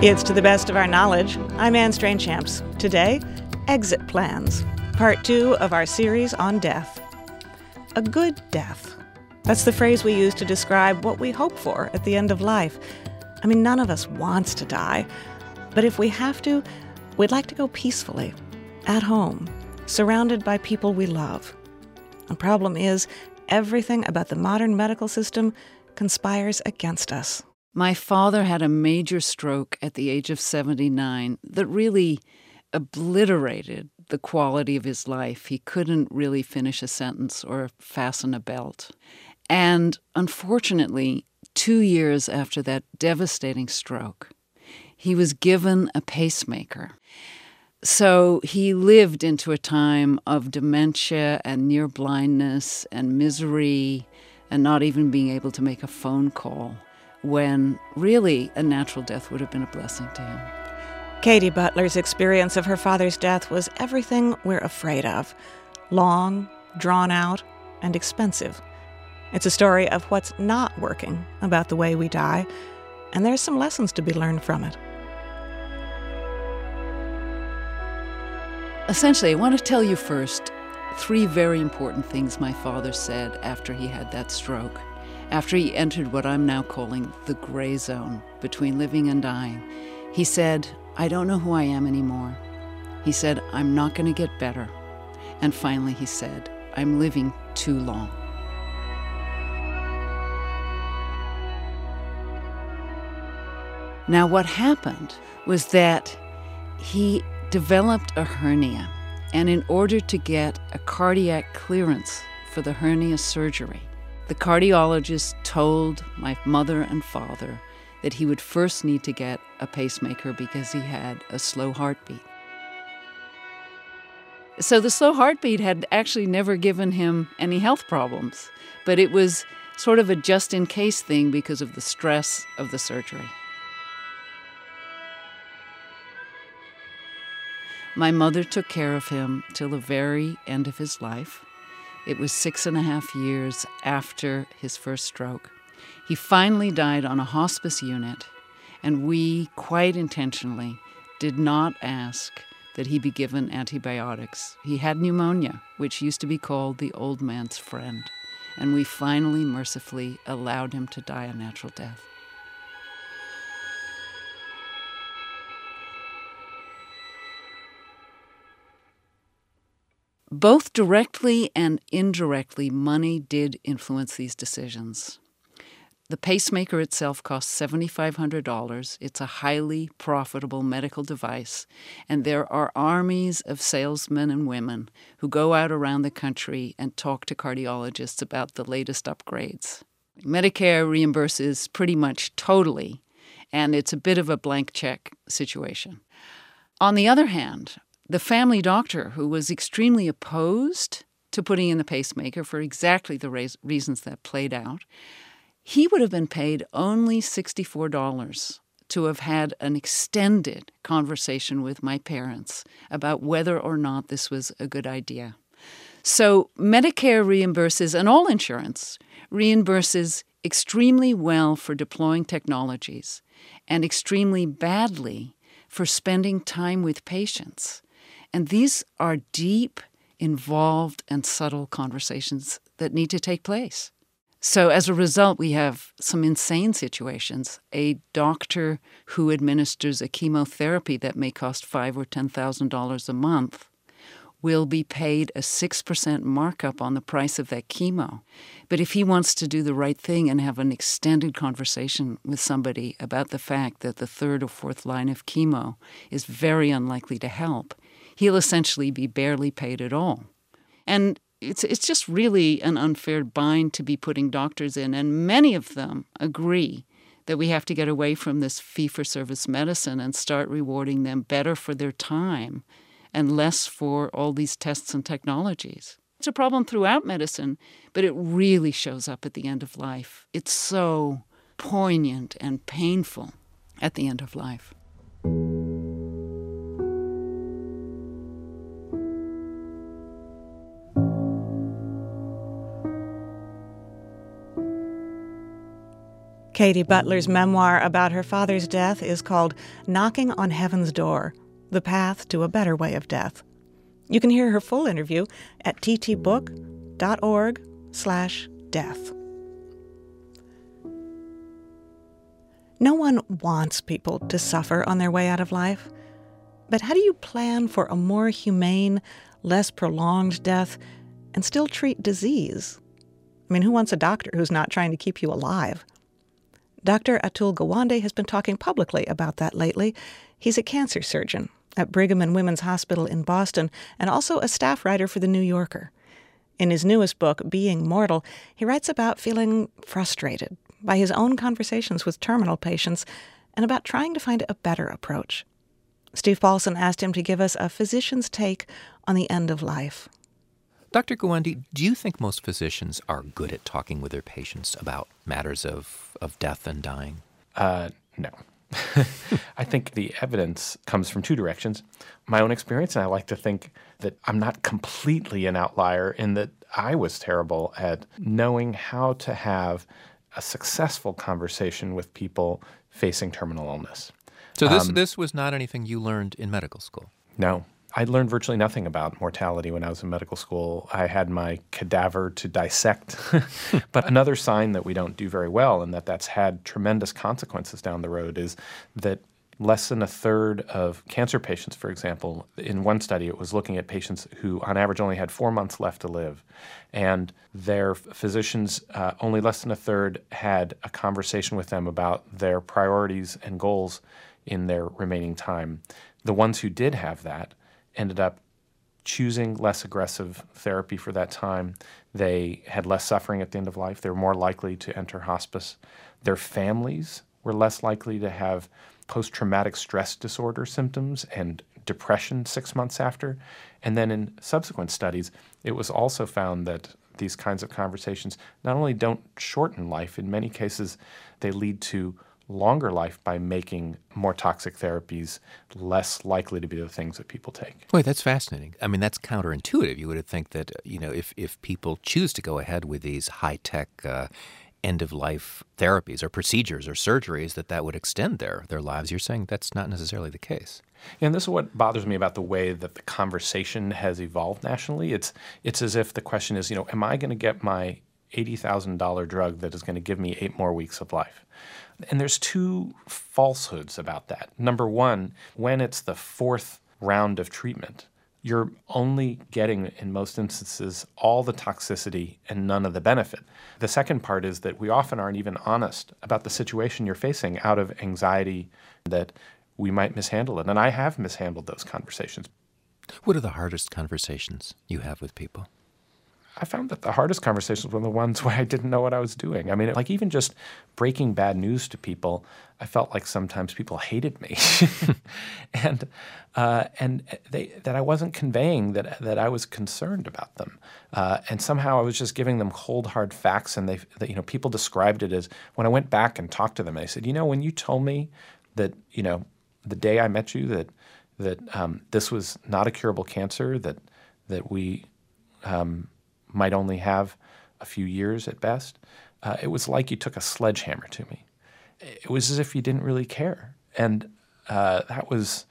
It's To the Best of Our Knowledge. I'm Anne Strainchamps. Today, exit plans, part 2 of our series on death. A good death. That's the phrase we use to describe what we hope for at the end of life. I mean, none of us wants to die, but if we have to, we'd like to go peacefully, at home, surrounded by people we love. The problem is, everything about the modern medical system conspires against us. My father had a major stroke at the age of 79 that really obliterated the quality of his life. He couldn't really finish a sentence or fasten a belt. And unfortunately, 2 years after that devastating stroke, he was given a pacemaker. So he lived into a time of dementia and near blindness and misery and not even being able to make a phone call, when really a natural death would have been a blessing to him. Katie Butler's experience of her father's death was everything we're afraid of. Long, drawn out, and expensive. It's a story of what's not working about the way we die, and there's some lessons to be learned from it. Essentially, I want to tell you first 3 very important things my father said after he had that stroke, after he entered what I'm now calling the gray zone between living and dying. He said, "I don't know who I am anymore." He said, "I'm not going to get better." And finally he said, "I'm living too long." Now what happened was that he developed a hernia, and in order to get a cardiac clearance for the hernia surgery, the cardiologist told my mother and father that he would first need to get a pacemaker because he had a slow heartbeat. So the slow heartbeat had actually never given him any health problems, but it was sort of a just-in-case thing because of the stress of the surgery. My mother took care of him till the very end of his life. It was 6.5 years after his first stroke. He finally died on a hospice unit, and we, quite intentionally, did not ask that he be given antibiotics. He had pneumonia, which used to be called the old man's friend, and we finally, mercifully, allowed him to die a natural death. Both directly and indirectly, money did influence these decisions. The pacemaker itself cost $7,500. It's a highly profitable medical device, and there are armies of salesmen and women who go out around the country and talk to cardiologists about the latest upgrades. Medicare reimburses pretty much totally, and it's a bit of a blank check situation. On the other hand, the family doctor, who was extremely opposed to putting in the pacemaker for exactly the reasons that played out, he would have been paid only $64 to have had an extended conversation with my parents about whether or not this was a good idea. So Medicare reimburses, and all insurance reimburses extremely well for deploying technologies and extremely badly for spending time with patients. And these are deep, involved, and subtle conversations that need to take place. So as a result, we have some insane situations. A doctor who administers a chemotherapy that may cost $5,000 or $10,000 a month will be paid a 6% markup on the price of that chemo. But if he wants to do the right thing and have an extended conversation with somebody about the fact that the 3rd or 4th line of chemo is very unlikely to help, he'll essentially be barely paid at all. And it's just really an unfair bind to be putting doctors in, and many of them agree that we have to get away from this fee-for-service medicine and start rewarding them better for their time and less for all these tests and technologies. It's a problem throughout medicine, but it really shows up at the end of life. It's so poignant and painful at the end of life. Katie Butler's memoir about her father's death is called Knocking on Heaven's Door: The Path to a Better Way of Death. You can hear her full interview at ttbook.org/death. No one wants people to suffer on their way out of life. But how do you plan for a more humane, less prolonged death and still treat disease? I mean, who wants a doctor who's not trying to keep you alive? Dr. Atul Gawande has been talking publicly about that lately. He's a cancer surgeon at Brigham and Women's Hospital in Boston and also a staff writer for The New Yorker. In his newest book, Being Mortal, he writes about feeling frustrated by his own conversations with terminal patients and about trying to find a better approach. Steve Paulson asked him to give us a physician's take on the end of life. Dr. Gawande, do you think most physicians are good at talking with their patients about matters of death and dying? No. I think the evidence comes from two directions. My own experience, and I like to think that I'm not completely an outlier in that I was terrible at knowing how to have a successful conversation with people facing terminal illness. So this was not anything you learned in medical school? No. I learned virtually nothing about mortality when I was in medical school. I had my cadaver to dissect. But another sign that we don't do very well and that's had tremendous consequences down the road is that less than a third of cancer patients, for example, in one study it was looking at patients who on average only had 4 months left to live. And their physicians, only less than a third, had a conversation with them about their priorities and goals in their remaining time. The ones who did have that ended up choosing less aggressive therapy for that time. They had less suffering at the end of life. They were more likely to enter hospice. Their families were less likely to have post-traumatic stress disorder symptoms and depression 6 months after. And then in subsequent studies, it was also found that these kinds of conversations not only don't shorten life, in many cases they lead to longer life by making more toxic therapies less likely to be the things that people take. Wait, that's fascinating. I mean, that's counterintuitive. You would think that, if people choose to go ahead with these high-tech end-of-life therapies or procedures or surgeries, that would extend their lives. You're saying that's not necessarily the case. And this is what bothers me about the way that the conversation has evolved nationally. It's as if the question is, am I going to get my $80,000 drug that is going to give me 8 more weeks of life? And there's two falsehoods about that. Number one, when it's the 4th round of treatment, you're only getting, in most instances, all the toxicity and none of the benefit. The second part is that we often aren't even honest about the situation you're facing out of anxiety that we might mishandle it. And I have mishandled those conversations. What are the hardest conversations you have with people? I found that the hardest conversations were the ones where I didn't know what I was doing. I mean, like even just breaking bad news to people, I felt like sometimes people hated me, and that I wasn't conveying that I was concerned about them, and somehow I was just giving them cold hard facts. And people described it as, when I went back and talked to them, they said, when you told me that the day I met you that this was not a curable cancer, that we might only have a few years at best, it was like you took a sledgehammer to me. It was as if you didn't really care. And that was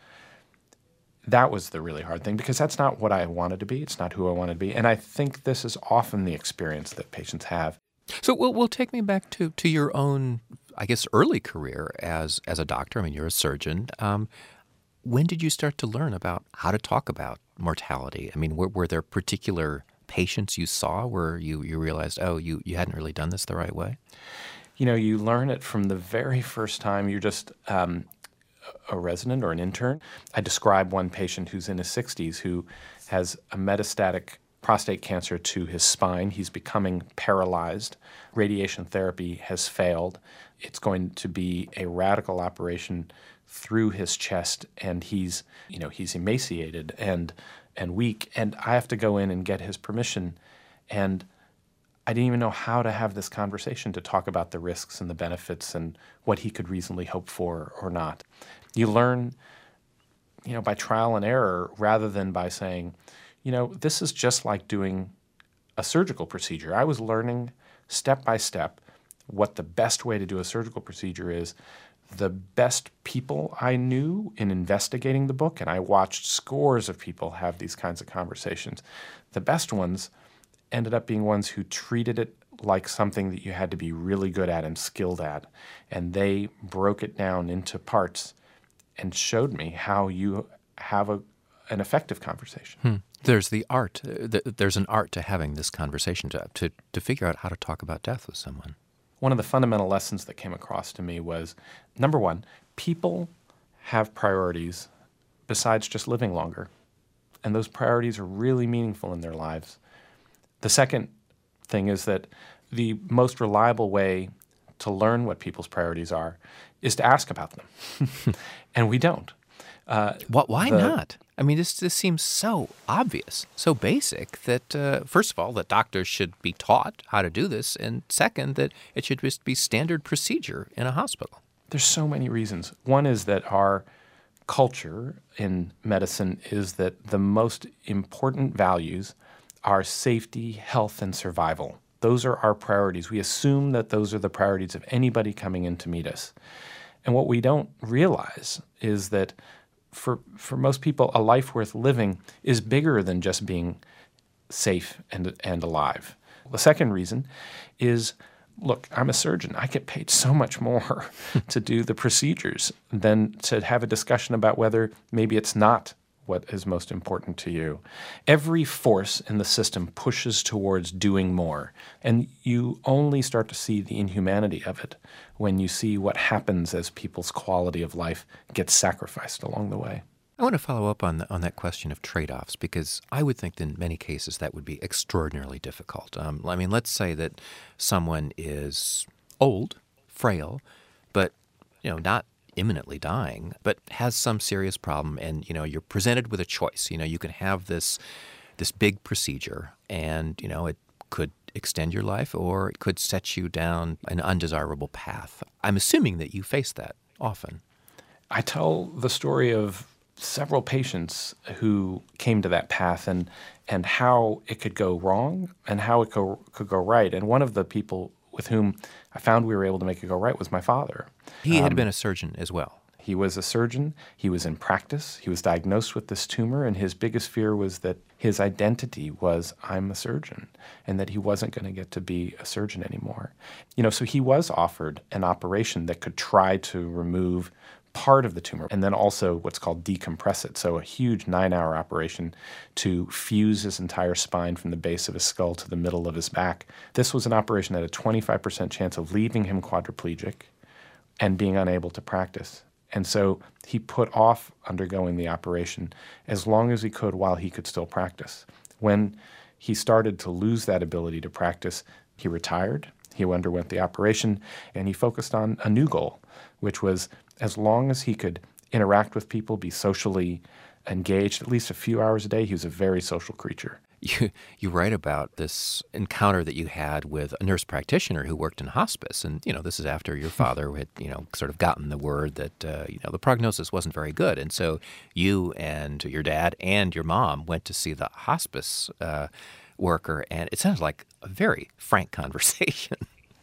the really hard thing, because that's not what I wanted to be. It's not who I wanted to be. And I think this is often the experience that patients have. So we'll take me back to your own, I guess, early career as a doctor. I mean, you're a surgeon. When did you start to learn about how to talk about mortality? I mean, were there particular patients you saw where you realized, you hadn't really done this the right way? You learn it from the very first time you're just a resident or an intern. I describe one patient who's in his 60s who has a metastatic prostate cancer to his spine. He's becoming paralyzed. Radiation therapy has failed. It's going to be a radical operation through his chest, and he's emaciated and weak, and I have to go in and get his permission. And I didn't even know how to have this conversation to talk about the risks and the benefits and what he could reasonably hope for or not. You learn, by trial and error rather than by saying, this is just like doing a surgical procedure. I was learning step by step what the best way to do a surgical procedure is, the best people I knew in investigating the book, and I watched scores of people have these kinds of conversations, the best ones ended up being ones who treated it like something that you had to be really good at and skilled at. And they broke it down into parts and showed me how you have an effective conversation. There's the art. There's an art to having this conversation, to figure out how to talk about death with someone. One of the fundamental lessons that came across to me was, number one, people have priorities besides just living longer. And those priorities are really meaningful in their lives. The second thing is that the most reliable way to learn what people's priorities are is to ask about them. And we don't. Why not? I mean, this seems so obvious, so basic that, first of all, that doctors should be taught how to do this, and second, that it should just be standard procedure in a hospital. There's so many reasons. One is that our culture in medicine is that the most important values are safety, health, and survival. Those are our priorities. We assume that those are the priorities of anybody coming in to meet us. And what we don't realize is that for most people, a life worth living is bigger than just being safe and alive. The second reason is, look, I'm a surgeon. I get paid so much more to do the procedures than to have a discussion about whether maybe it's not what is most important to you. Every force in the system pushes towards doing more, and you only start to see the inhumanity of it when you see what happens as people's quality of life gets sacrificed along the way. I want to follow up on that question of trade-offs, because I would think that in many cases that would be extraordinarily difficult. I mean, let's say that someone is old, frail, but not imminently dying, but has some serious problem, and you're presented with a choice. You can have this big procedure, and it could extend your life, or it could set you down an undesirable path. I'm assuming that you face that often. I tell the story of several patients who came to that path, and how it could go wrong and how it could go right. And one of the people with whom I found we were able to make it go right was my father. He had been a surgeon as well. He was a surgeon. He was in practice. He was diagnosed with this tumor, and his biggest fear was that his identity was, I'm a surgeon, and that he wasn't going to get to be a surgeon anymore. So he was offered an operation that could try to remove part of the tumor, and then also what's called decompress it, so a huge 9-hour operation to fuse his entire spine from the base of his skull to the middle of his back. This was an operation that had a 25% chance of leaving him quadriplegic and being unable to practice. And so he put off undergoing the operation as long as he could while he could still practice. When he started to lose that ability to practice, he retired, he underwent the operation, and he focused on a new goal, which was as long as he could interact with people, be socially engaged at least a few hours a day, he was a very social creature. You write about this encounter that you had with a nurse practitioner who worked in hospice, and this is after your father had sort of gotten the word that the prognosis wasn't very good, and so you and your dad and your mom went to see the hospice worker, and it sounds like a very frank conversation.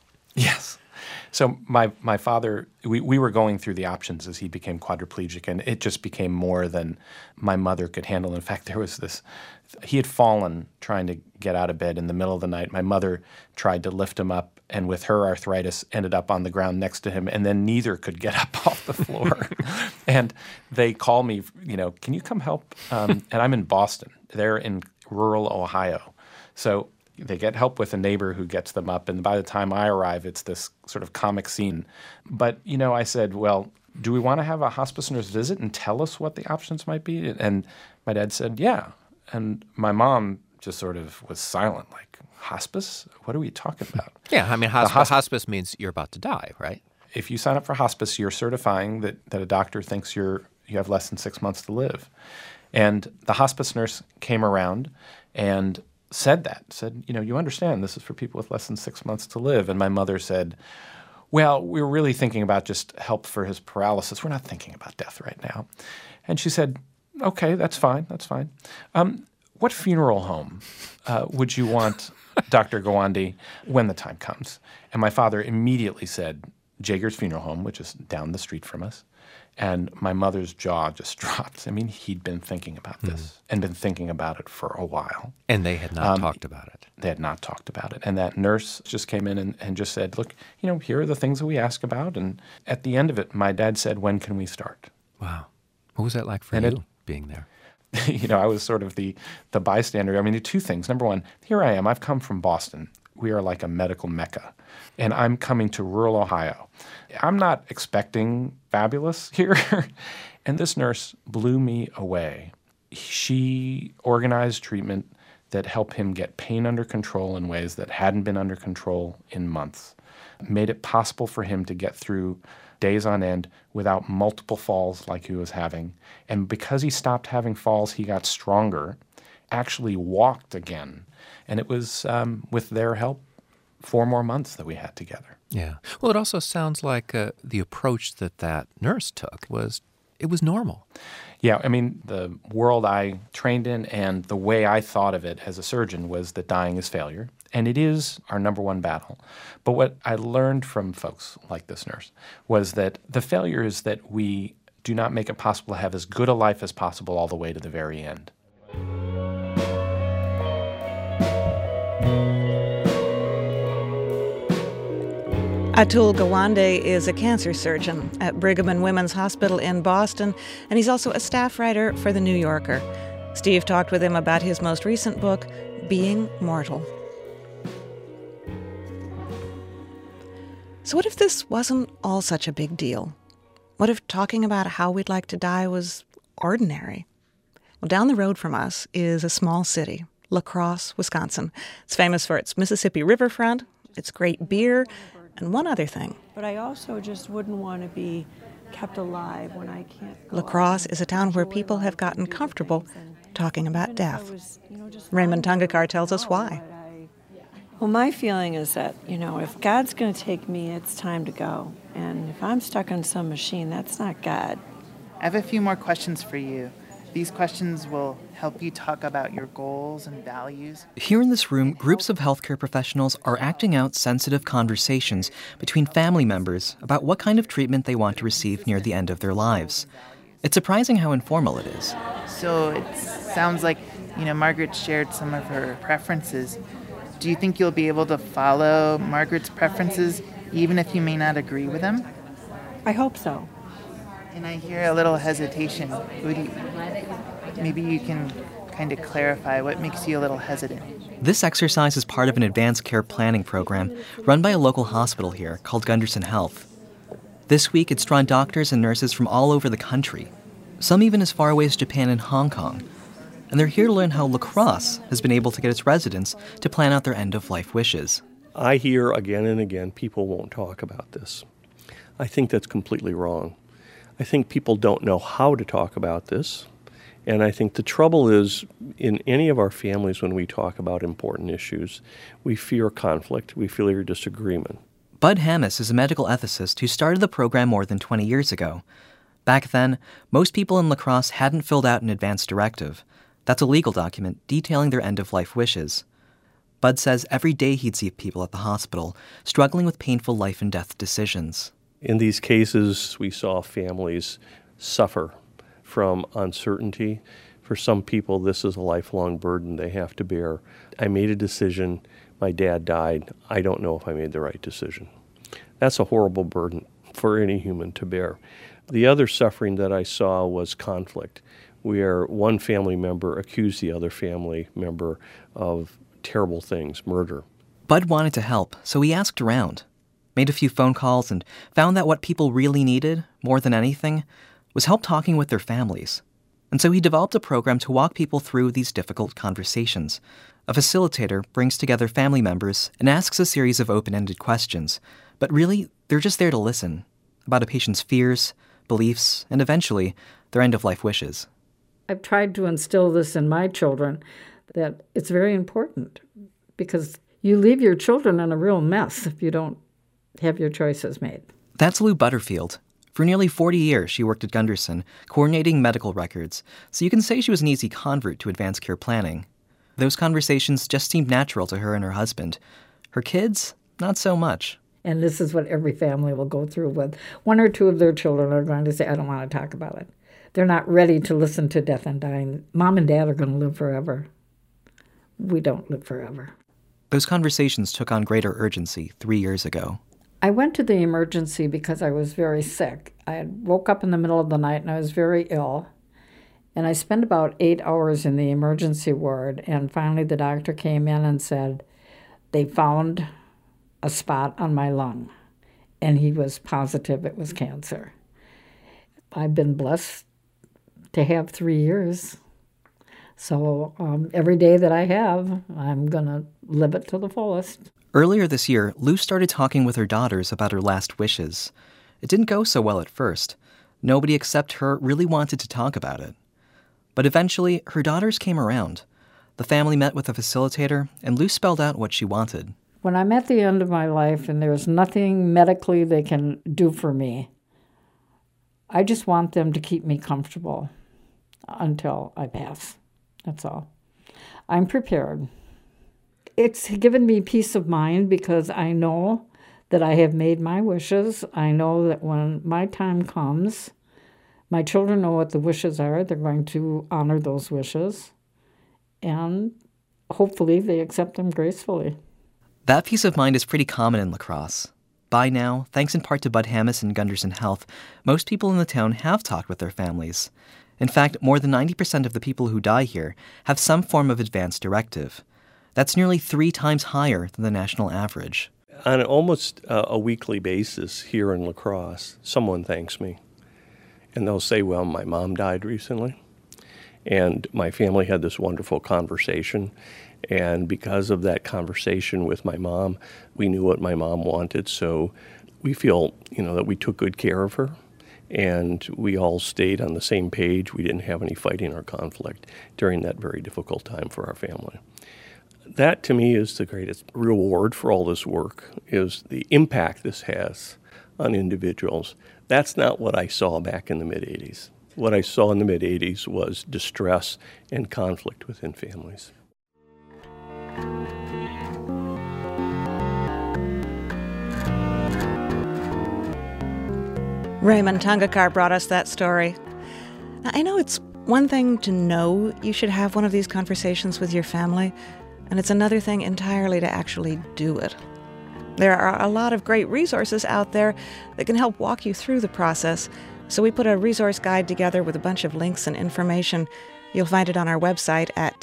Yes. So my father, we were going through the options as he became quadriplegic, and it just became more than my mother could handle. In fact, there was this, he had fallen trying to get out of bed in the middle of the night. My mother tried to lift him up, and with her arthritis, ended up on the ground next to him, and then neither could get up off the floor. And they call me, can you come help? And I'm in Boston. They're in rural Ohio. So they get help with a neighbor who gets them up, and by the time I arrive, it's this sort of comic scene. But, I said, well, do we want to have a hospice nurse visit and tell us what the options might be? And my dad said, yeah. And my mom just sort of was silent, like, hospice? What are we talking about? Yeah, I mean, hospice means you're about to die, right? If you sign up for hospice, you're certifying that a doctor thinks you have less than 6 months to live. And the hospice nurse came around and said, you understand this is for people with less than 6 months to live. And my mother said, well, we're really thinking about just help for his paralysis. We're not thinking about death right now. And she said, okay, that's fine. What funeral home would you want Dr. Gawande, when the time comes. And my father immediately said, Jager's Funeral Home, which is down the street from us. And my mother's jaw just dropped. I mean, he'd been thinking about this and been thinking about it for a while. And they had not talked about it. They had not talked about it. And that nurse just came in and just said, look, here are the things that we ask about. And at the end of it, my dad said, when can we start? Wow. What was that like for you, being there? I was sort of the bystander. I mean, two things. Number one, here I am. I've come from Boston. We are like a medical mecca. And I'm coming to rural Ohio. I'm not expecting fabulous here. And this nurse blew me away. She organized treatment that helped him get pain under control in ways that hadn't been under control in months. Made it possible for him to get through days on end without multiple falls like he was having. And because he stopped having falls, he got stronger, actually walked again. And it was with their help 4 more months that we had together. Yeah. Well, it also sounds like the approach that nurse took was normal. Yeah, I mean, the world I trained in and the way I thought of it as a surgeon was that dying is failure. And it is our number one battle. But what I learned from folks like this nurse was that the failure is that we do not make it possible to have as good a life as possible all the way to the very end. Atul Gawande is a cancer surgeon at Brigham and Women's Hospital in Boston, and he's also a staff writer for The New Yorker. Steve talked with him about his most recent book, Being Mortal. So what if this wasn't all such a big deal? What if talking about how we'd like to die was ordinary? Well, down the road from us is a small city, La Crosse, Wisconsin. It's famous for its Mississippi riverfront, its great beer, and one other thing. But I also just wouldn't want to be kept alive when I can't go La Crosse is a town where people have gotten comfortable talking about death. Raymond Tungekar tells us why. Well, my feeling is that, if God's going to take me, it's time to go. And if I'm stuck on some machine, that's not God. I have a few more questions for you. These questions will help you talk about your goals and values. Here in this room, groups of healthcare professionals are acting out sensitive conversations between family members about what kind of treatment they want to receive near the end of their lives. It's surprising how informal it is. So it sounds like, Margaret shared some of her preferences. Do you think you'll be able to follow Margaret's preferences even if you may not agree with them? I hope so. And I hear a little hesitation. Maybe you can kind of clarify what makes you a little hesitant. This exercise is part of an advanced care planning program run by a local hospital here called Gunderson Health. This week, it's drawn doctors and nurses from all over the country, some even as far away as Japan and Hong Kong. And they're here to learn how La Crosse has been able to get its residents to plan out their end-of-life wishes. I hear again and again people won't talk about this. I think that's completely wrong. I think people don't know how to talk about this. And I think the trouble is, in any of our families, when we talk about important issues, we fear conflict, we fear disagreement. Bud Hammis is a medical ethicist who started the program more than 20 years ago. Back then, most people in La Crosse hadn't filled out an advance directive. That's a legal document detailing their end-of-life wishes. Bud says every day he'd see people at the hospital struggling with painful life and death decisions. In these cases, we saw families suffer from uncertainty. For some people, this is a lifelong burden they have to bear. I made a decision. My dad died. I don't know if I made the right decision. That's a horrible burden for any human to bear. The other suffering that I saw was conflict, where one family member accused the other family member of terrible things, murder. Bud wanted to help, so he asked around, made a few phone calls, and found that what people really needed, more than anything, was help talking with their families. And so he developed a program to walk people through these difficult conversations. A facilitator brings together family members and asks a series of open-ended questions, but really, they're just there to listen, about a patient's fears, beliefs, and eventually, their end-of-life wishes. I've tried to instill this in my children, that it's very important, because you leave your children in a real mess if you don't have your choices made. That's Lou Butterfield. For nearly 40 years, she worked at Gunderson, coordinating medical records, so you can say she was an easy convert to advanced care planning. Those conversations just seemed natural to her and her husband. Her kids, not so much. And this is what every family will go through with. One or two of their children are going to say, I don't want to talk about it. They're not ready to listen to death and dying. Mom and Dad are going to live forever. We don't live forever. Those conversations took on greater urgency 3 years ago. I went to the emergency because I was very sick. I had woke up in the middle of the night and I was very ill. And I spent about 8 hours in the emergency ward. And finally the doctor came in and said they found a spot on my lung. And he was positive it was cancer. I've been blessed to have 3 years. So every day that I have, I'm going to live it to the fullest. Earlier this year, Lou started talking with her daughters about her last wishes. It didn't go so well at first. Nobody except her really wanted to talk about it. But eventually, her daughters came around. The family met with a facilitator, and Lou spelled out what she wanted. When I'm at the end of my life and there's nothing medically they can do for me, I just want them to keep me comfortable until I pass. That's all. I'm prepared. It's given me peace of mind because I know that I have made my wishes. I know that when my time comes, my children know what the wishes are. They're going to honor those wishes. And hopefully they accept them gracefully. That peace of mind is pretty common in La Crosse. By now, thanks in part to Bud Hammis and Gunderson Health, most people in the town have talked with their families. In fact, more than 90% of the people who die here have some form of advance directive. That's nearly 3 times higher than the national average. On almost a weekly basis here in La Crosse, someone thanks me. And they'll say, well, my mom died recently, and my family had this wonderful conversation. And because of that conversation with my mom, we knew what my mom wanted, so we feel, that we took good care of her. And we all stayed on the same page. We didn't have any fighting or conflict during that very difficult time for our family. That, to me, is the greatest reward for all this work, is the impact this has on individuals. That's not what I saw back in the mid-'80s. What I saw in the mid-'80s was distress and conflict within families. Raymond Tungakar brought us that story. Now, I know it's one thing to know you should have one of these conversations with your family, and it's another thing entirely to actually do it. There are a lot of great resources out there that can help walk you through the process, so we put a resource guide together with a bunch of links and information. You'll find it on our website at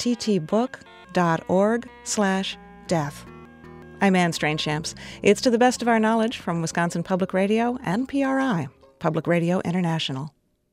ttbook.org/death. I'm Anne Strainchamps. It's To the Best of Our Knowledge from Wisconsin Public Radio and PRI, Public Radio International.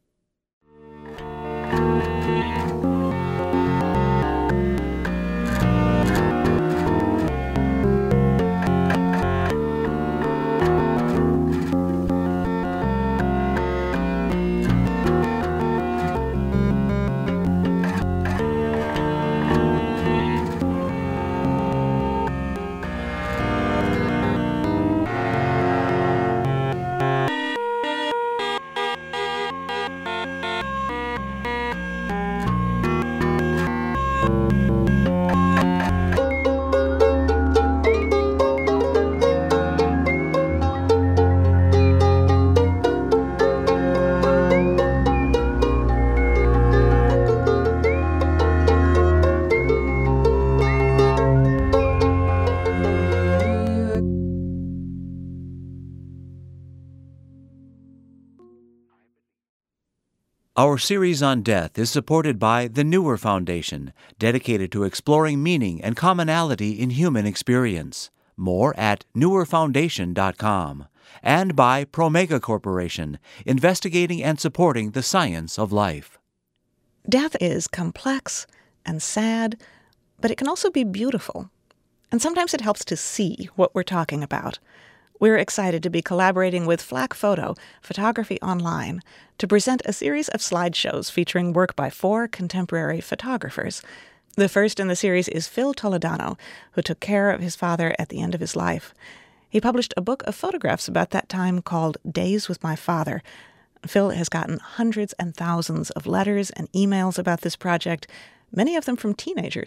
Our series on death is supported by the Newer Foundation, dedicated to exploring meaning and commonality in human experience. More at newerfoundation.com. And by Promega Corporation, investigating and supporting the science of life. Death is complex and sad, but it can also be beautiful. And sometimes it helps to see what we're talking about. We're excited to be collaborating with Flack Photo, Photography Online, to present a series of slideshows featuring work by 4 contemporary photographers. The first in the series is Phil Toledano, who took care of his father at the end of his life. He published a book of photographs about that time called Days with My Father. Phil has gotten hundreds and thousands of letters and emails about this project, many of them from teenagers.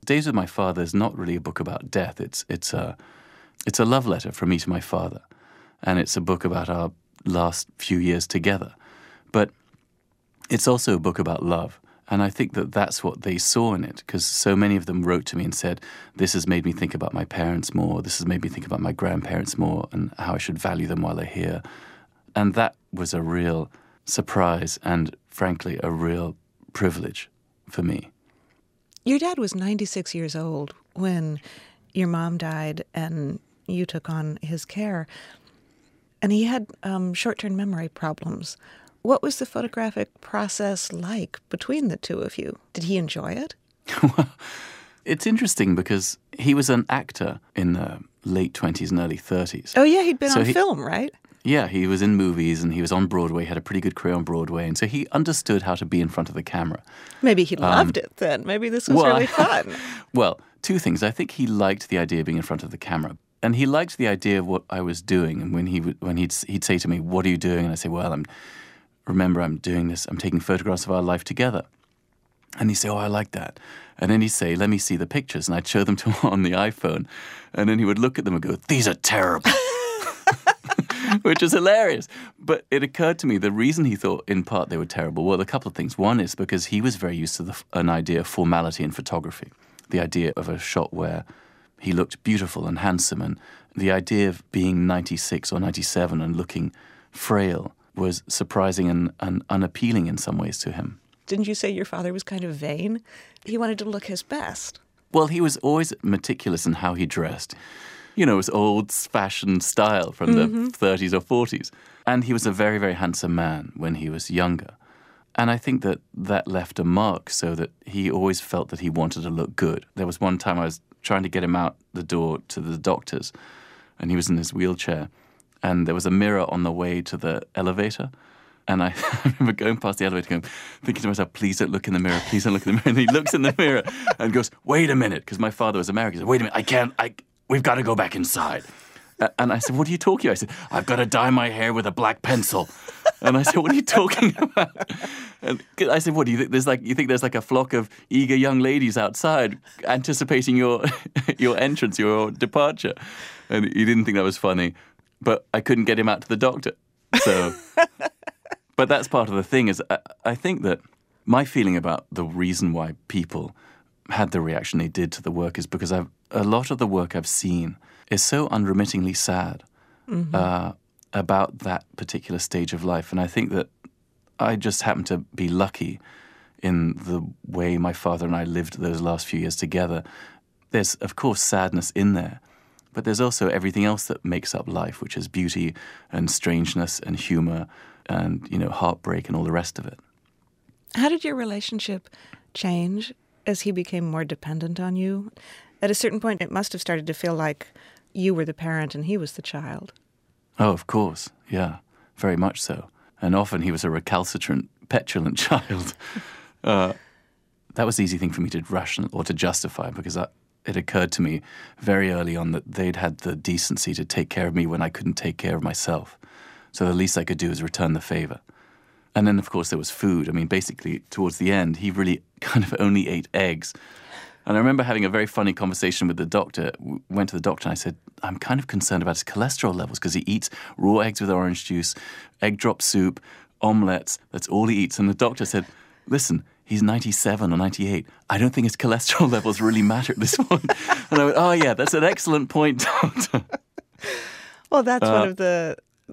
Days with My Father is not really a book about death. It's a love letter from me to my father, and it's a book about our last few years together. But it's also a book about love, and I think that that's what they saw in it, because so many of them wrote to me and said, this has made me think about my parents more, this has made me think about my grandparents more, and how I should value them while they're here. And that was a real surprise and, frankly, a real privilege for me. Your dad was 96 years old when your mom died and you took on his care. And he had short-term memory problems. What was the photographic process like between the two of you? Did he enjoy it? Well, it's interesting because he was an actor in the late 20s and early 30s. Oh, yeah, he'd been on film, right? Yeah, he was in movies and he was on Broadway, had a pretty good career on Broadway, and so he understood how to be in front of the camera. Maybe he loved it then. Maybe this was really fun. Well, two things. I think he liked the idea of being in front of the camera. And he liked the idea of what I was doing. And when he'd say to me, "What are you doing?" And I say, "Well, I'm doing this. I'm taking photographs of our life together." And he'd say, "Oh, I like that." And then he'd say, "Let me see the pictures." And I'd show them to him on the iPhone. And then he would look at them and go, "These are terrible." Which is hilarious. But it occurred to me the reason he thought in part they were terrible, well, a couple of things. One is because he was very used to an idea of formality in photography, the idea of a shot where he looked beautiful and handsome, and the idea of being 96 or 97 and looking frail was surprising and unappealing in some ways to him. Didn't you say your father was kind of vain? He wanted to look his best. Well, he was always meticulous in how he dressed. You know, it was old-fashioned style from the 30s or 40s. And he was a very, very handsome man when he was younger. And I think that left a mark so that he always felt that he wanted to look good. There was one time I was trying to get him out the door to the doctors, and he was in his wheelchair, and there was a mirror on the way to the elevator. And I remember going past the elevator thinking to myself, please don't look in the mirror, please don't look in the mirror. And he looks in the mirror and goes, wait a minute, because my father was American. He said, wait a minute, we've got to go back inside. And I said, what are you talking about? I said, I've got to dye my hair with a black pencil. And I said, what are you talking about? And I said, what do you think? You think there's like a flock of eager young ladies outside anticipating your entrance, your departure? And he didn't think that was funny, but I couldn't get him out to the doctor. So, but that's part of the thing is I think that my feeling about the reason why people had the reaction they did to the work is because a lot of the work I've seen is so unremittingly sad about that particular stage of life. And I think that I just happen to be lucky in the way my father and I lived those last few years together. There's, of course, sadness in there, but there's also everything else that makes up life, which is beauty and strangeness and humor and, heartbreak and all the rest of it. How did your relationship change as he became more dependent on you? At a certain point, it must have started to feel like you were the parent and he was the child. Oh, of course. Yeah, very much so. And often he was a recalcitrant, petulant child. That was the easy thing for me to ration or to justify because it occurred to me very early on that they'd had the decency to take care of me when I couldn't take care of myself. So the least I could do was return the favor. And then, of course, there was food. I mean, basically, towards the end, he really kind of only ate eggs. And I remember having a very funny conversation with the doctor. Went to the doctor and I said, I'm kind of concerned about his cholesterol levels because he eats raw eggs with orange juice, egg drop soup, omelettes. That's all he eats. And the doctor said, listen, he's 97 or 98. I don't think his cholesterol levels really matter at this point. And I went, oh, yeah, that's an excellent point, doctor. Well, that's one of the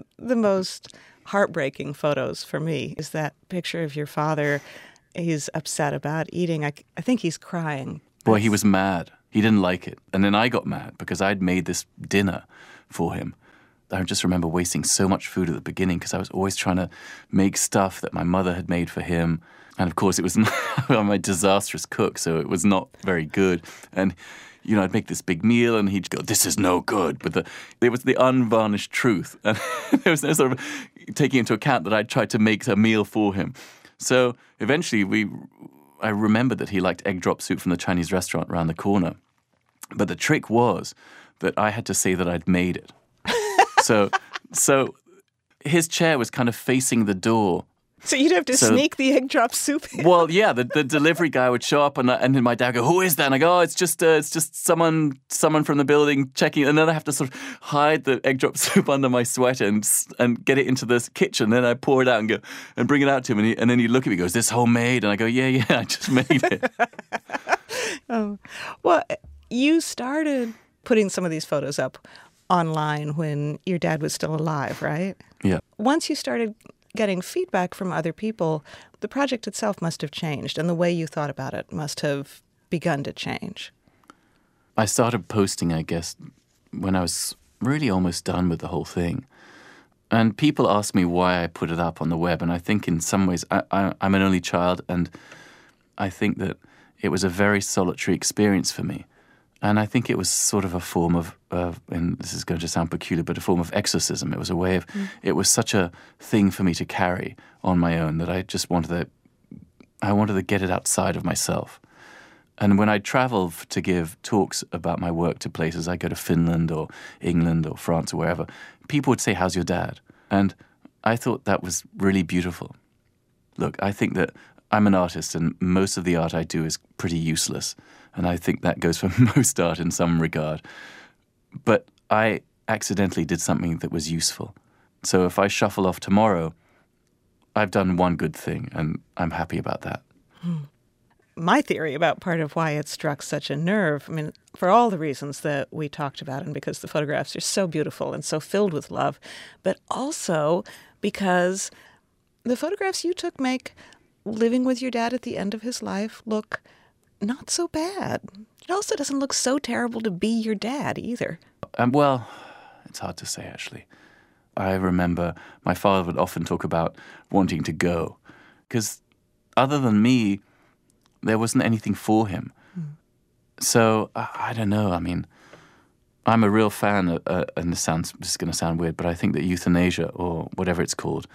most heartbreaking photos for me is that picture of your father. He's upset about eating. I think he's crying. Boy, he was mad. He didn't like it. And then I got mad because I'd made this dinner for him. I just remember wasting so much food at the beginning because I was always trying to make stuff that my mother had made for him. And of course, it was I'm a disastrous cook, so it was not very good. And, I'd make this big meal and he'd go, this is no good. But it was the unvarnished truth. And there was no sort of taking into account that I'd tried to make a meal for him. So eventually I remembered that he liked egg drop soup from the Chinese restaurant around the corner. But the trick was that I had to say that I'd made it. So his chair was kind of facing the door So you'd have to sneak the egg drop soup in. Well, yeah, the delivery guy would show up and then my dad would go, "Who is that?" And I go, "Oh, it's just someone from the building checking." And then I have to sort of hide the egg drop soup under my sweater and get it into the kitchen. Then I pour it out and go and bring it out to him. And then he'd look at me and go, "Is this homemade?" And I go, "Yeah, I just made it." Oh, well, you started putting some of these photos up online when your dad was still alive, right? Yeah. Once you started getting feedback from other people, the project itself must have changed, and the way you thought about it must have begun to change. I started posting, I guess, when I was really almost done with the whole thing. And people ask me why I put it up on the web, and I think in some ways I'm an only child, and I think that it was a very solitary experience for me. And I think it was sort of a form of, and this is going to sound peculiar, but a form of exorcism. It was a way of, it was such a thing for me to carry on my own that I just wanted to get it outside of myself. And when I travel to give talks about my work to places, I go to Finland or England or France or wherever, people would say, "How's your dad?" And I thought that was really beautiful. Look, I think that I'm an artist and most of the art I do is pretty useless. And I think that goes for most art in some regard. But I accidentally did something that was useful. So if I shuffle off tomorrow, I've done one good thing, and I'm happy about that. My theory about part of why it struck such a nerve, I mean, for all the reasons that we talked about, and because the photographs are so beautiful and so filled with love, but also because the photographs you took make living with your dad at the end of his life look not so bad. It also doesn't look so terrible to be your dad either. Well, it's hard to say, actually. I remember my father would often talk about wanting to go, because other than me, there wasn't anything for him. So, I don't know. I mean, I'm a real fan, and this is going to sound weird, but I think that euthanasia, or whatever it's called,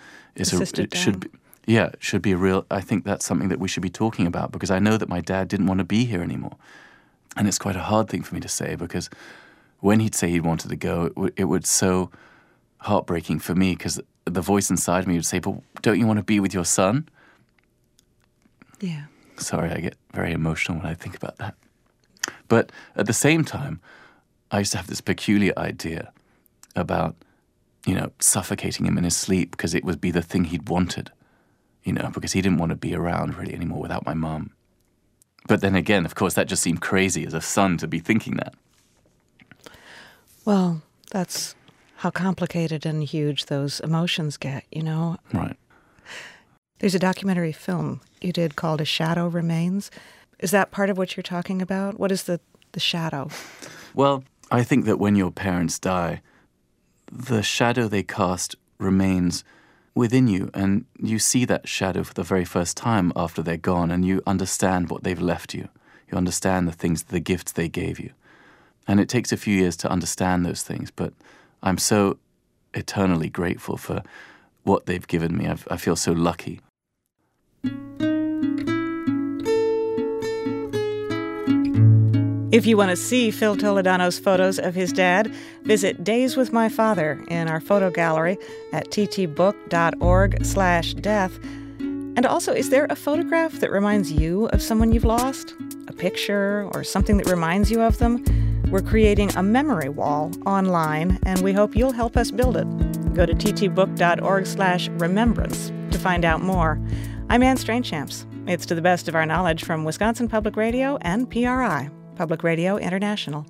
should be a real, I think that's something that we should be talking about, because I know that my dad didn't want to be here anymore. And it's quite a hard thing for me to say, because when he'd say he wanted to go, it was so heartbreaking for me, because the voice inside me would say, "But don't you want to be with your son?" Yeah. Sorry, I get very emotional when I think about that. But at the same time, I used to have this peculiar idea about, suffocating him in his sleep, because it would be the thing he'd wanted. Because he didn't want to be around really anymore without my mum. But then again, of course, that just seemed crazy as a son to be thinking that. Well, that's how complicated and huge those emotions get, Right. There's a documentary film you did called A Shadow Remains. Is that part of what you're talking about? What is the shadow? Well, I think that when your parents die, the shadow they cast remains within you, and you see that shadow for the very first time after they're gone, and you understand what they've left you. You understand the gifts they gave you. And it takes a few years to understand those things, but I'm so eternally grateful for what they've given me. I feel so lucky. If you want to see Phil Toledano's photos of his dad, visit Days with My Father in our photo gallery at ttbook.org/death. And also, is there a photograph that reminds you of someone you've lost? A picture or something that reminds you of them? We're creating a memory wall online, and we hope you'll help us build it. Go to ttbook.org/remembrance to find out more. I'm Anne Strainchamps. It's to the best of our knowledge from Wisconsin Public Radio and PRI, Public Radio International.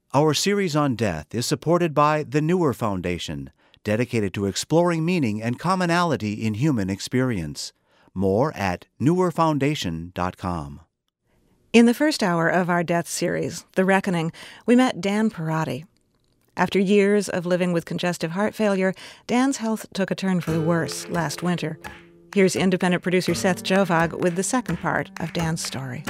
Our series on death is supported by the Newer Foundation, dedicated to exploring meaning and commonality in human experience. More at newerfoundation.com. In the first hour of our death series, The Reckoning, we met Dan Perotti. After years of living with congestive heart failure, Dan's health took a turn for the worse last winter. Here's independent producer Seth Jovag with the second part of Dan's story.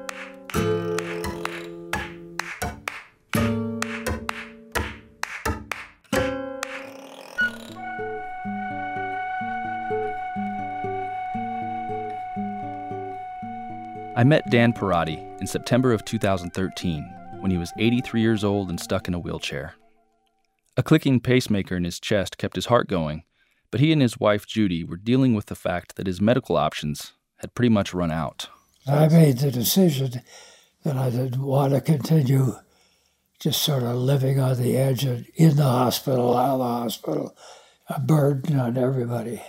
I met Dan Perotti in September of 2013 when he was 83 years old and stuck in a wheelchair. A clicking pacemaker in his chest kept his heart going, but he and his wife Judy were dealing with the fact that his medical options had pretty much run out. I made the decision that I didn't want to continue just sort of living on the edge and in the hospital, out of the hospital, a burden on everybody.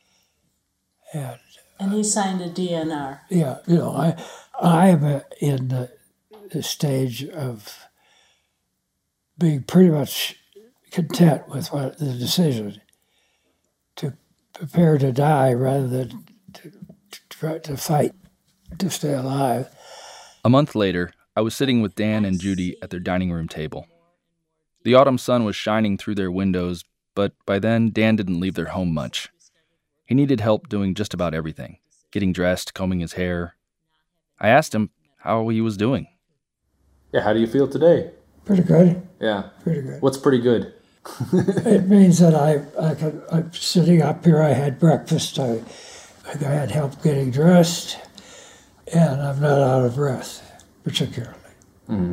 And he signed a DNR. Yeah, I am in the stage of being pretty much content with the decision to prepare to die rather than to try to fight to stay alive. A month later, I was sitting with Dan and Judy at their dining room table. The autumn sun was shining through their windows, but by then, Dan didn't leave their home much. He needed help doing just about everything, getting dressed, combing his hair. I asked him how he was doing. Yeah, how do you feel today? Pretty good. Yeah. Pretty good. What's pretty good? It means that I'm sitting up here, I had breakfast, I had help getting dressed, and I'm not out of breath, particularly. Mm-hmm.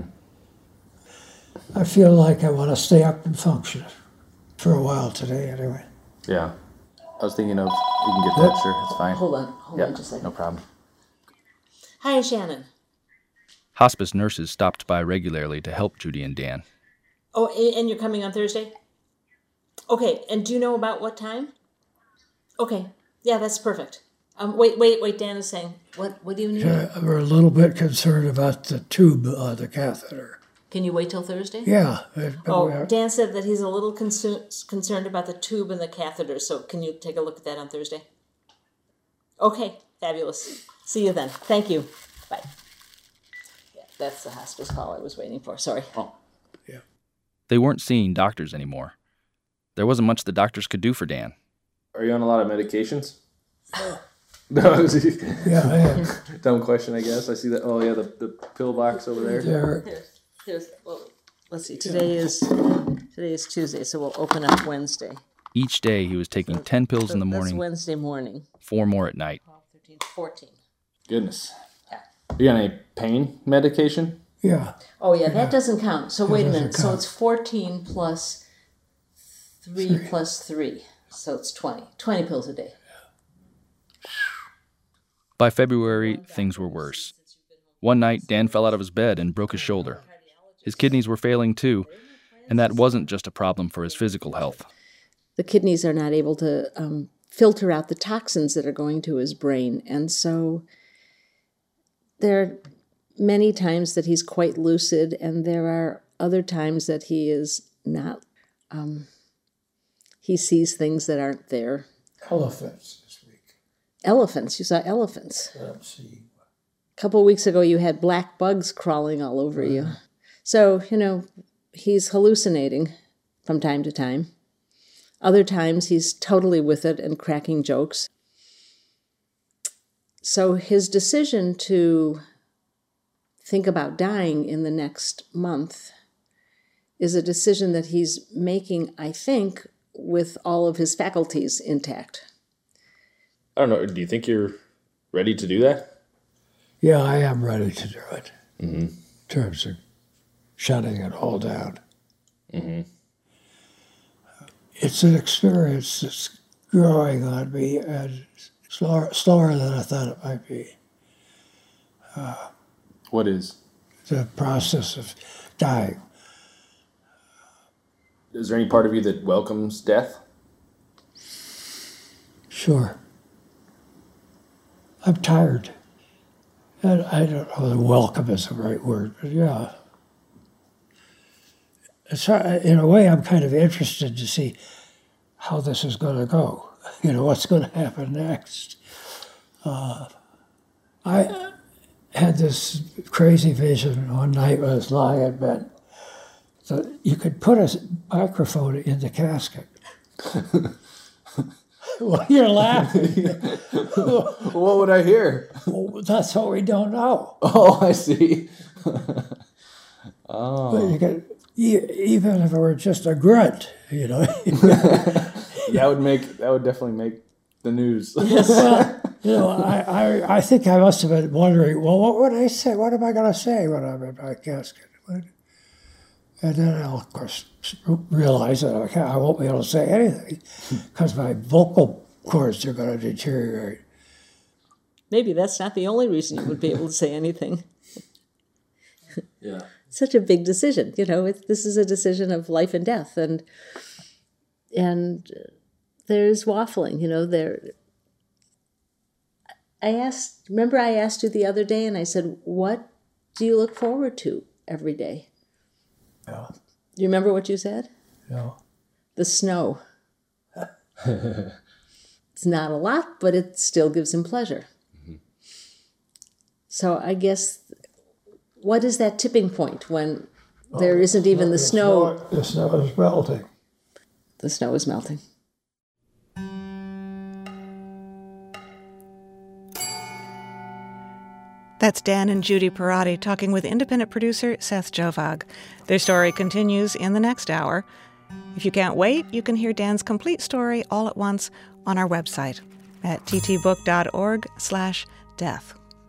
I feel like I want to stay up and function for a while today, anyway. Yeah. I was thinking of, you can get that, sure, it's fine. Hold on just a second. No problem. Hi, Shannon. Hospice nurses stopped by regularly to help Judy and Dan. Oh, and you're coming on Thursday? Okay, and do you know about what time? Okay, yeah, that's perfect. Wait, Dan is saying, what do you need? We're a little bit concerned about the tube on the catheter. Can you wait till Thursday? Yeah. Dan said that he's a little concerned about the tube and the catheter, so can you take a look at that on Thursday? Okay, fabulous. See you then. Thank you. Bye. Yeah, that's the hospice call I was waiting for. Sorry. Oh. Yeah. They weren't seeing doctors anymore. There wasn't much the doctors could do for Dan. Are you on a lot of medications? No. Yeah, I am. Dumb question, I guess. I see that. Oh, yeah, the pill box over there. Well, let's see. Today is Tuesday, so we'll open up Wednesday. Each day he was taking 10 pills in the morning. That's Wednesday morning. 4 more at night. 12, 13, 14. Goodness. Yeah. You got any pain medication? Yeah. Oh, yeah, that doesn't count. So wait a minute. So it's 14 plus 3 plus 3. So it's 20. 20 pills a day. By February, things were worse. One night, Dan fell out of his bed and broke his shoulder. His kidneys were failing too, and that wasn't just a problem for his physical health. The kidneys are not able to filter out the toxins that are going to his brain, and so there are many times that he's quite lucid, and there are other times that he is not. He sees things that aren't there. Elephants this week. Elephants? You saw elephants? Let's see. A couple of weeks ago, you had black bugs crawling all over you. So, he's hallucinating from time to time. Other times, he's totally with it and cracking jokes. So his decision to think about dying in the next month is a decision that he's making, I think, with all of his faculties intact. I don't know. Do you think you're ready to do that? Yeah, I am ready to do it. Mm-hmm. In terms of shutting it all down. Mm-hmm. It's an experience that's growing on me and slower than I thought it might be. What is? The process of dying. Is there any part of you that welcomes death? Sure. I'm tired. And I don't know whether welcome is the right word, but yeah. So, in a way, I'm kind of interested to see how this is going to go. What's going to happen next. I had this crazy vision one night when I was lying in bed. So you could put a microphone in the casket. Well, you're laughing. What would I hear? Well, that's what we don't know. Oh, I see. Oh. But you could, even if it were just a grunt, That would definitely make the news. Well, I think I must have been wondering, well, what would I say? What am I going to say when I'm in my casket? And then I'll, of course, realize that I won't be able to say anything because my vocal cords are going to deteriorate. Maybe that's not the only reason you would be able to say anything. Yeah. Such a big decision, this is a decision of life and death, and there's waffling, I asked you the other day, and I said, what do you look forward to every day? Yeah. Do you remember what you said? No. The snow. It's not a lot, but it still gives him pleasure. Mm-hmm. So I guess, what is that tipping point when there isn't even the snow? The snow is melting. The snow is melting. That's Dan and Judy Parati talking with independent producer Seth Jovag. Their story continues in the next hour. If you can't wait, you can hear Dan's complete story all at once on our website at ttbook.org/death.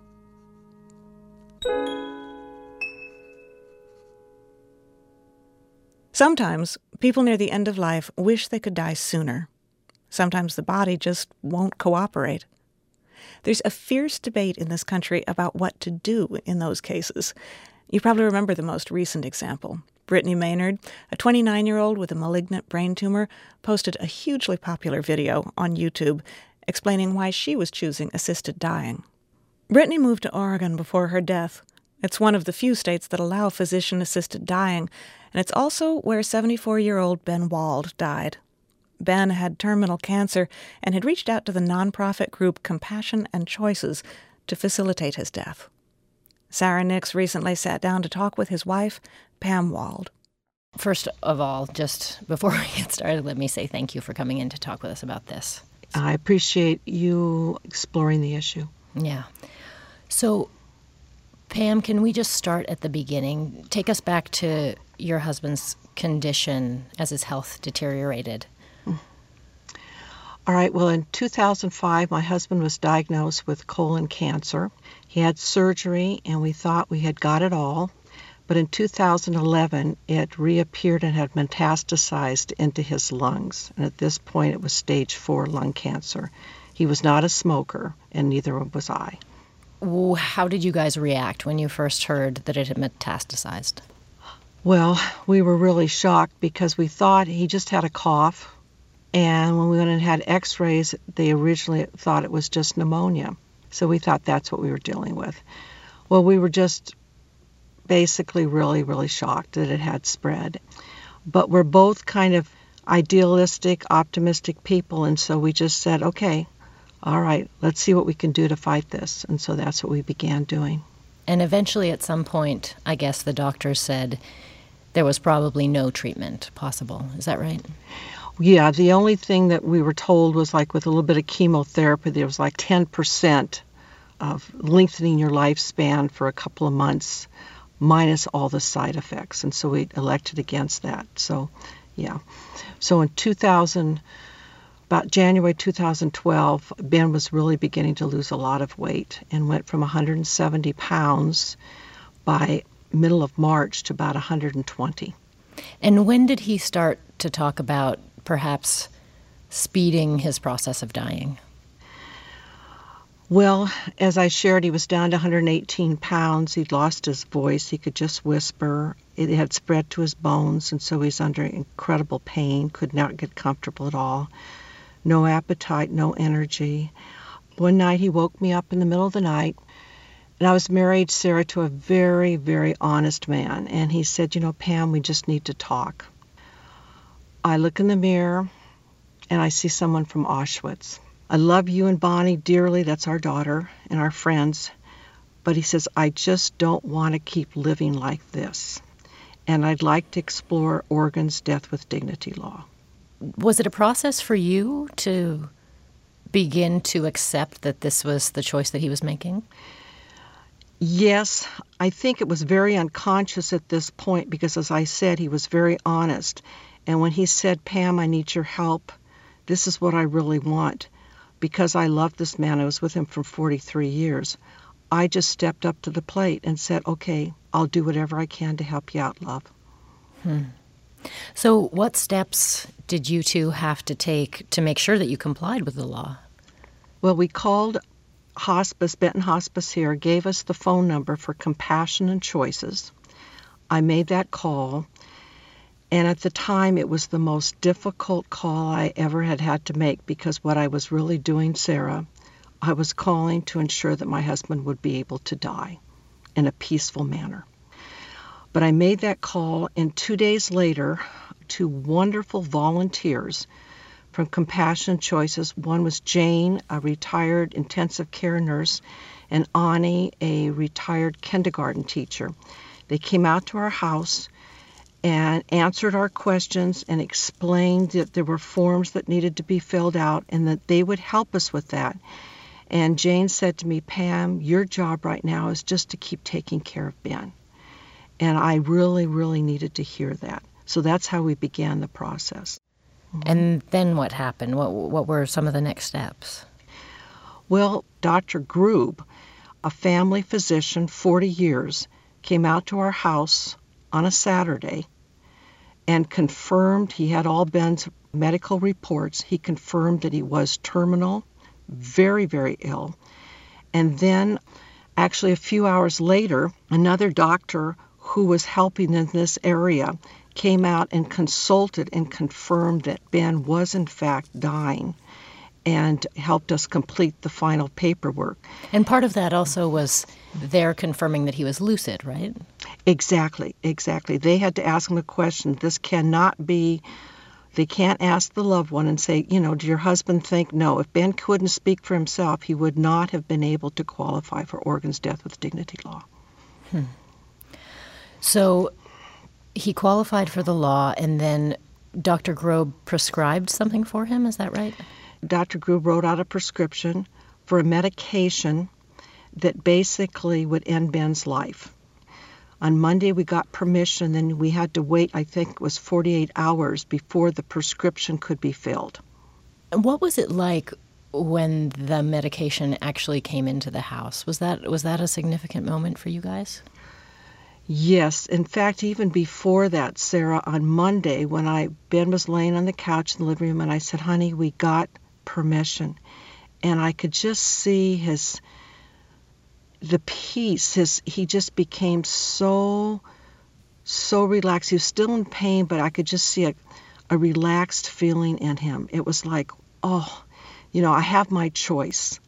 Sometimes people near the end of life wish they could die sooner. Sometimes the body just won't cooperate. There's a fierce debate in this country about what to do in those cases. You probably remember the most recent example. Brittany Maynard, a 29-year-old with a malignant brain tumor, posted a hugely popular video on YouTube explaining why she was choosing assisted dying. Brittany moved to Oregon before her death. It's one of the few states that allow physician-assisted dying, and it's also where 74-year-old Ben Wald died. Ben had terminal cancer and had reached out to the nonprofit group Compassion and Choices to facilitate his death. Sarah Nix recently sat down to talk with his wife, Pam Wald. First of all, just before we get started, let me say thank you for coming in to talk with us about this. I appreciate you exploring the issue. Yeah. So, Pam, can we just start at the beginning? Take us back to your husband's condition as his health deteriorated. All right, well, in 2005, my husband was diagnosed with colon cancer. He had surgery, and we thought we had got it all. But in 2011, it reappeared and had metastasized into his lungs. And at this point, it was stage 4 lung cancer. He was not a smoker, and neither was I. How did you guys react when you first heard that it had metastasized? Well, we were really shocked because we thought he just had a cough. And when we went and had x-rays, they originally thought it was just pneumonia. So we thought that's what we were dealing with. Well, we were just basically really, really shocked that it had spread. But we're both kind of idealistic, optimistic people, and so we just said, okay, all right, let's see what we can do to fight this. And so that's what we began doing. And eventually at some point, I guess the doctors said there was probably no treatment possible. Is that right? Yeah, the only thing that we were told was like with a little bit of chemotherapy, there was like 10% of lengthening your lifespan for a couple of months, minus all the side effects. And so we elected against that. So, yeah. So in about January 2012, Ben was really beginning to lose a lot of weight and went from 170 pounds by middle of March to about 120. And when did he start to talk about perhaps speeding his process of dying? Well, as I shared, he was down to 118 pounds. He'd lost his voice. He could just whisper. It had spread to his bones, and so he's under incredible pain, could not get comfortable at all. No appetite, no energy. One night he woke me up in the middle of the night, And I was married, Sarah, to a very, very honest man. And he said, you know, Pam, we just need to talk. I look in the mirror and I see someone from Auschwitz. I love you and Bonnie dearly. That's our daughter and our friends. But he says, I just don't want to keep living like this. And I'd like to explore Oregon's death with dignity law. Was it a process for you to begin to accept that this was the choice that he was making? Yes, I think it was very unconscious at this point because, as I said, he was very honest. And when he said, Pam, I need your help, this is what I really want. Because I love this man, I was with him for 43 years, I just stepped up to the plate and said, okay, I'll do whatever I can to help you out, love. So what steps did you two have to take to make sure that you complied with the law? Well, we called hospice, Benton Hospice here, gave us the phone number for Compassion and Choices. I made that call, and at the time it was the most difficult call I ever had to make because what I was really doing, Sarah, I was calling to ensure that my husband would be able to die in a peaceful manner. But I made that call, and 2 days later, 2 wonderful volunteers from Compassion Choices. One was Jane, a retired intensive care nurse, and Ani, a retired kindergarten teacher. They came out to our house and answered our questions and explained that there were forms that needed to be filled out and that they would help us with that. And Jane said to me, Pam, your job right now is just to keep taking care of Ben. And I really, really needed to hear that. So that's how we began the process. And then what happened? What were some of the next steps? Well, Dr. Grube, a family physician, 40 years, came out to our house on a Saturday and confirmed he had all Ben's medical reports. He confirmed that he was terminal, very, very ill. And then, actually a few hours later, another doctor who was helping in this area came out and consulted and confirmed that Ben was in fact dying and helped us complete the final paperwork. And part of that also was their confirming that he was lucid, right? Exactly. They had to ask him a question. This cannot be, they can't ask the loved one and say, you know, do your husband think? No, if Ben couldn't speak for himself, he would not have been able to qualify for Oregon's death with dignity law. So he qualified for the law, and then Dr. Grube prescribed something for him, is that right? Dr. Grube wrote out a prescription for a medication that basically would end Ben's life. On Monday, we got permission, then we had to wait, I think it was 48 hours before the prescription could be filled. What was it like when the medication actually came into the house? Was that a significant moment for you guys? Yes. In fact, even before that, Sarah, on Monday, when Ben was laying on the couch in the living room, and I said, honey, we got permission. And I could just see the peace, he just became so relaxed. He was still in pain, but I could just see a relaxed feeling in him. It was like, oh, you know, I have my choice.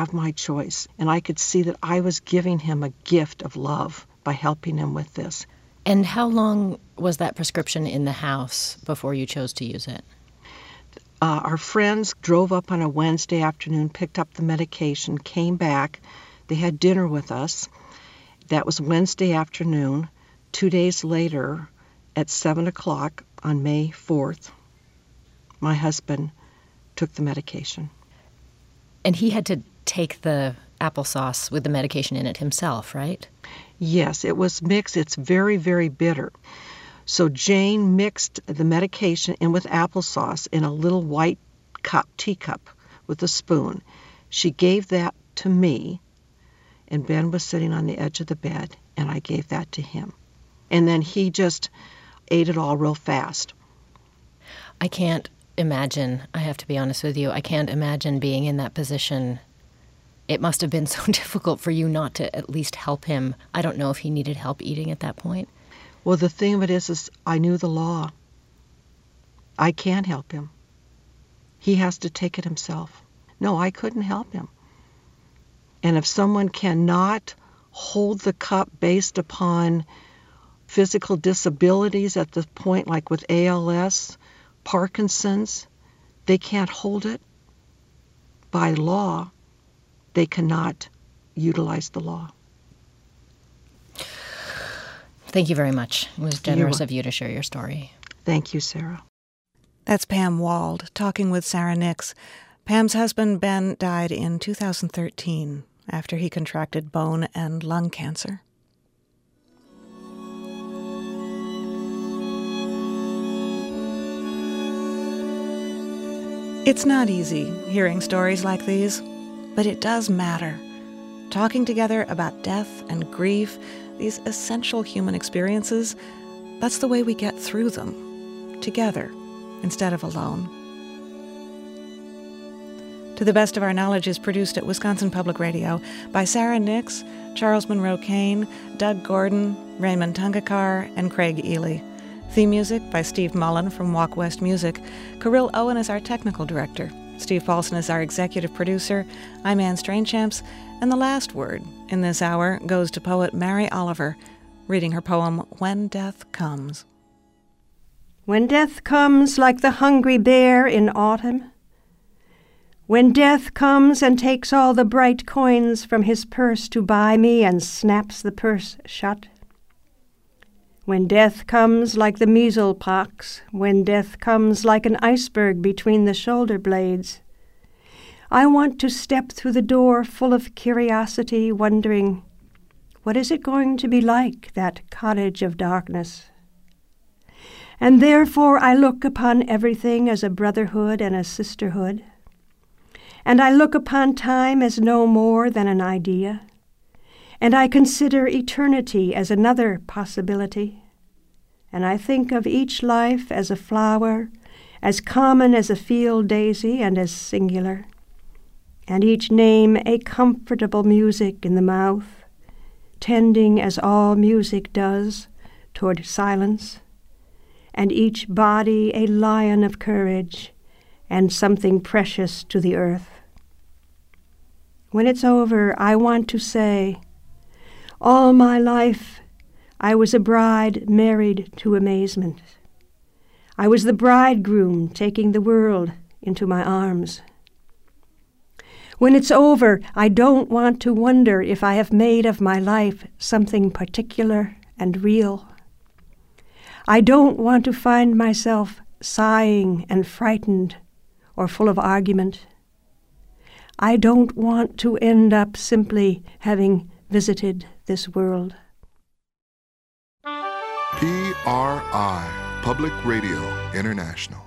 And I could see that I was giving him a gift of love by helping him with this. And how long was that prescription in the house before you chose to use it? Our friends drove up on a Wednesday afternoon, picked up the medication, came back. They had dinner with us. That was Wednesday afternoon. 2 days later, at 7 o'clock on May 4th, my husband took the medication. And he had to take the applesauce with the medication in it himself, right? Yes, it was mixed. It's very, very bitter. So Jane mixed the medication in with applesauce in a little white teacup with a spoon. She gave that to me, and Ben was sitting on the edge of the bed, and I gave that to him. And then he just ate it all real fast. I can't imagine, I have to be honest with you, I can't imagine being in that position. It must have been so difficult for you not to at least help him. I don't know if he needed help eating at that point. Well, the thing of it is I knew the law. I can't help him. He has to take it himself. No, I couldn't help him. And if someone cannot hold the cup based upon physical disabilities at the point like with ALS, Parkinson's. They can't hold it. By law, they cannot utilize the law. Thank you very much. It was generous of you to share your story. Thank you, Sarah. That's Pam Wald talking with Sarah Nix. Pam's husband, Ben, died in 2013 after he contracted bone and lung cancer. It's not easy hearing stories like these, but it does matter. Talking together about death and grief, these essential human experiences, that's the way we get through them, together, instead of alone. To the Best of Our Knowledge is produced at Wisconsin Public Radio by Sarah Nix, Charles Monroe Kane, Doug Gordon, Raymond Tungakar, and Craig Ely. Theme music by Steve Mullen from Walk West Music. Kirill Owen is our technical director. Steve Paulson is our executive producer. I'm Anne Strainchamps, and the last word in this hour goes to poet Mary Oliver, reading her poem, When Death Comes. When death comes like the hungry bear in autumn, when death comes and takes all the bright coins from his purse to buy me and snaps the purse shut, when death comes like the measles pox, when death comes like an iceberg between the shoulder blades, I want to step through the door full of curiosity, wondering, what is it going to be like, that cottage of darkness? And therefore I look upon everything as a brotherhood and a sisterhood, and I look upon time as no more than an idea, and I consider eternity as another possibility, and I think of each life as a flower, as common as a field daisy and as singular, and each name a comfortable music in the mouth, tending as all music does toward silence, and each body a lion of courage and something precious to the earth. When it's over, I want to say, all my life I was a bride married to amazement. I was the bridegroom taking the world into my arms. When it's over, I don't want to wonder if I have made of my life something particular and real. I don't want to find myself sighing and frightened or full of argument. I don't want to end up simply having visited this world. PRI, Public Radio International.